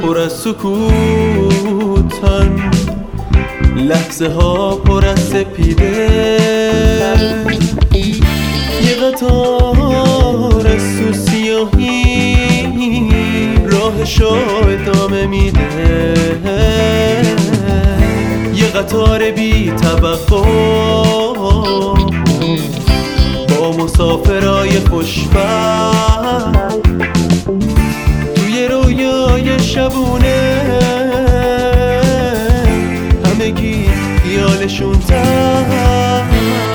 پر از سکوتن، لحظه ها پر از سپیده، یه قطار از تو سیاهی راهشو ادامه میده، یه قطار بی توقع با مسافرای خوشبخت توی رویای شبونه، همگی خیالشون تن.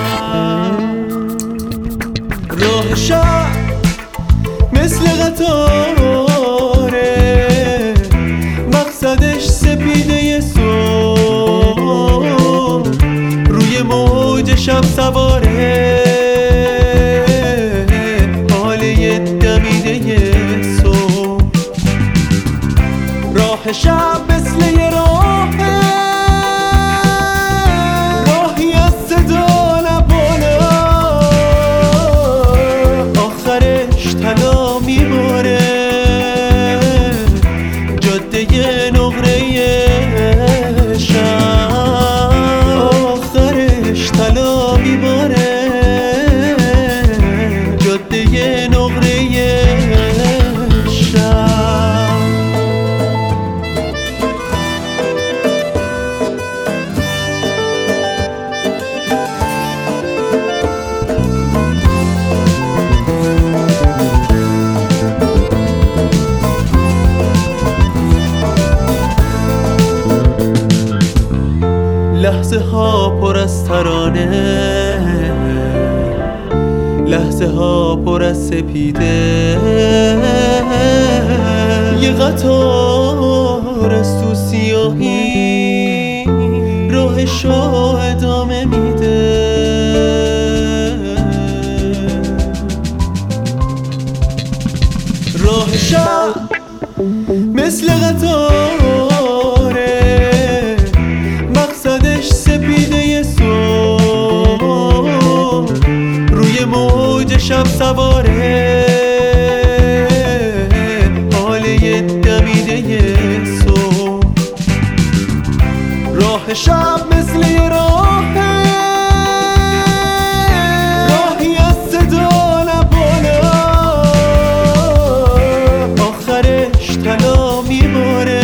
راه شب مثل قطاره، مقصدش سپیده صبح، روی موج شب سواره، حال یه دمیده صبح. راه شب مثل یه راهه، راهی از صدا لبالا، آخرش طلا میباره، جاده نقره شب، آخرش طلا میباره، جاده نقره شب. لحظه ها پر از ترانه، لحظه ها پر از سپیده، یه قطار از تو سیاهی راهشو ادامه میده، راه شب مثل قطاره، مقصدش سپیده صبح، روی موج شب سواره، حال یه دمیده صبح. راه شب مثل یه راهه، راهی از صدا لبالا، آخرش طلا میباره،